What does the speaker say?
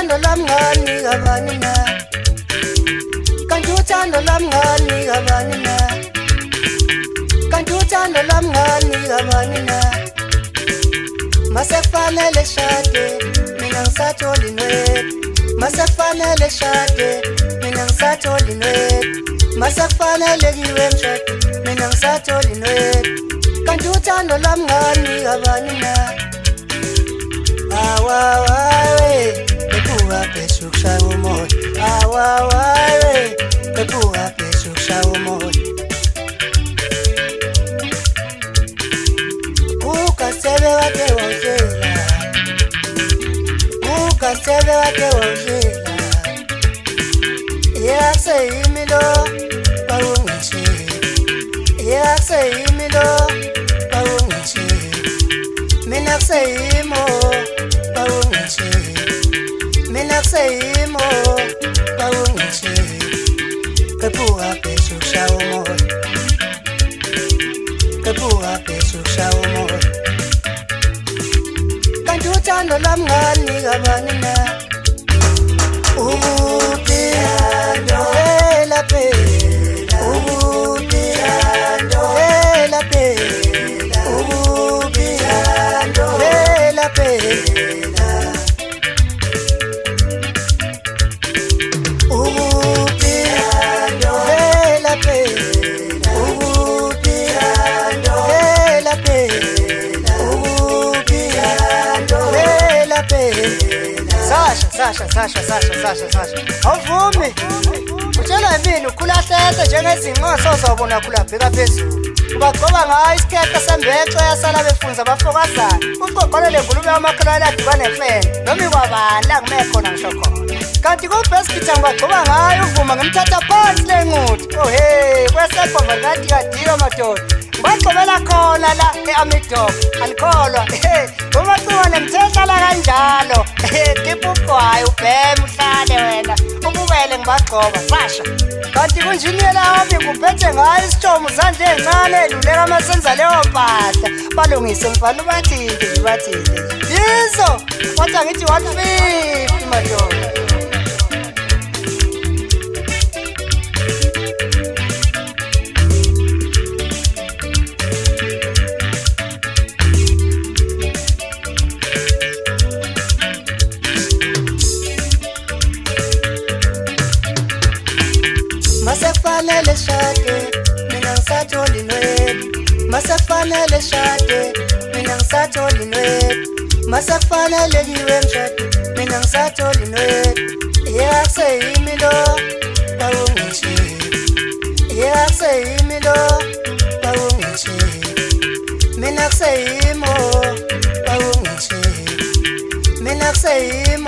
uthando lamngani kabani na kanti uthando lamngani kabani na kanti uthando lamngani kabani na masefanele shade mina ngisatholi nwethu masefanele shade mina ngisatholi nwethu masefanele kiwe mshado mina ngisatholi nwethu kanti uthando lamngani kabani na awawawe ebuka phezulu kushaya umoya awawawe ebuka phezulu kushaya umoya ukasebe wake wawuzela ukasebe wake wawuzela yakuseyimilo bawungishiye yakuseyimilo bawungishiye mina kuseyimo bawungishiye mina kuseyimo bawungishiye kebuka phezulu kushaya umoya kebuka phezulu kushaya umoya kanti uthando lamngani kabani na ubuphindo phela phela ubuphindo phela phela ubuphindo phela phela ubuphindo phela phela ubuphindo phela phela ubuphindo phela phela Sasha awuvumi utshela yini ukhulahleke njengezinqoso uzobona khulabheka phezulu ubagcoba ngayo isikete sembexo yasala befunza abafokazana uqoqolele ngulume amakhalala adibane nemfene noma ikwabani la kume khona ngisho khona kanti kubheskita ngibagcoba ngayo uvuma ngemthatha phansi lenquthi hey kwesekhomba ngathi kadiyo madoda ngibagcobela khona la eAmidok alikholwa uma kuwona mthehla kanjalo kipupwayo ubhema uhlale wena ubukele ngibagcoba Sasha kanti kunjiniyela wami kuphethe ngayo isitshomo zande encane eluleka amasenza leyo mpahla balungise mfana ubathinte yizo kodwa ngithi 150 madoda masefanele shade mina ngisatholi nwethu masefanele shade mina ngisatholi nwethu masefanele kiwe mshado mina ngisatholi nwethu yakuseyimilo bawungishiye yakuseyimilo bawungishiye mina kuseyimo bawungishiye mina kuseyimo